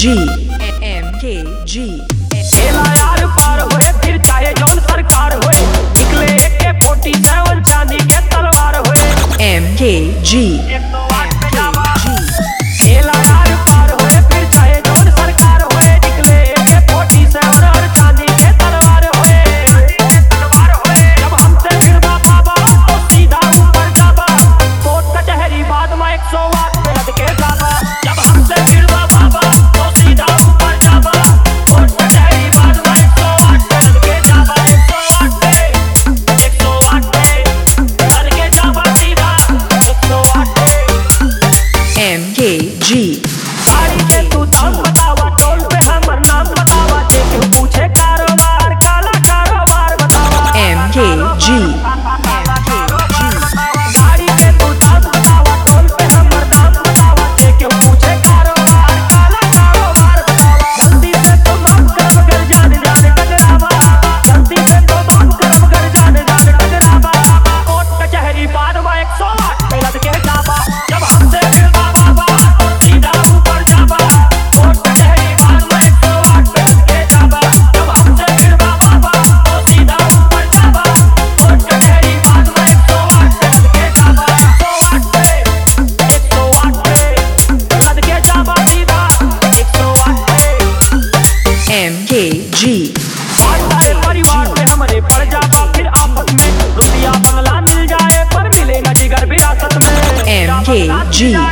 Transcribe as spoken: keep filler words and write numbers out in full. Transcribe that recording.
G M K G एला यार पार होए फिर चाहे जौन सरकार होए, निकले ए के फोर्टी सेवन चांदी के तलवार होए। M K G एला यार पार होए फिर चाहे जौन सरकार होए, निकले ए के फोर्टी सेवन और चांदी के तलवार होए। तलवार होए जब हमसे भिड़वा बाबा तो सीधा ऊपर जाबा, कोर्ट कचहरी बाद में एक सौ आठ पे लद के जाबा। जब हमसे भिड़वा बाबा तो सीधा ऊपर जाबा, कोर्ट कचहरी बाद में एक सौ आठ पे लद के जाबा। एक सौ आठ पे एक सौ आठ पे लद के जाबा सीधा एक सौ आठ पे। M K G गाड़ी के तू दाम बतावा, टोल पे हमर नाम बतावा, जे केहू पूछे कारोबार काला कारोबार बतावा। M K G गाड़ी के तू दाम बतावा, टोल पे हमर नाम बतावा, जे केहू पूछे कारोबार काला कारोबार बतावा। जल्दी से तो माफ कर मगर जान जान टकरावा, जल्दी से तो माफ कर मगर जान जान टकरावा। कोर्ट कचहरी बाद में एक सौ आठ पे लद के जाबा। जब हमसे भिड़वा बाबा तो सीधा ऊपर जाबा, कोर्ट कचहरी बाद में एक सौ आठ पे लद के जाबा। जब हमसे भिड़वा बाबा तो सीधा ऊपर जाबा, कोर्ट कचहरी बाद में एक सौ आठ पे लद के जाबा। एक सौ आठ पे एक सौ आठ पे लद के जाबा सीधा एक सौ आठ पे। M K G सारे परिवार में हमरे पड़ जाबा फिर आपस में, रुपया बंगला मिल जाए पर मिले न जिगर विरासत में। M K G